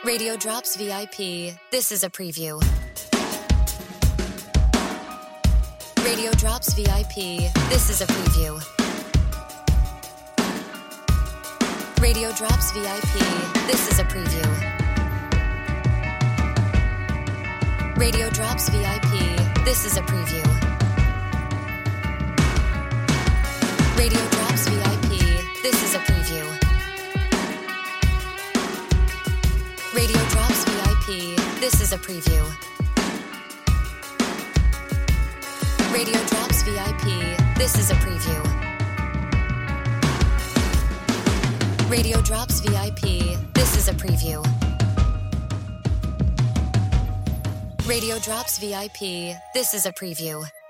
Radio Drops VIP. This is a preview. Radio Drops VIP. This is a preview. Radio Drops VIP. This is a preview. Radio Drops VIP. This is a preview. Radio Drops VIP. This is a preview. Radio Drops VIP. This is a preview. Radio Drops VIP. This is a preview. Radio Drops VIP. This is a preview. Radio Drops VIP. This is a preview.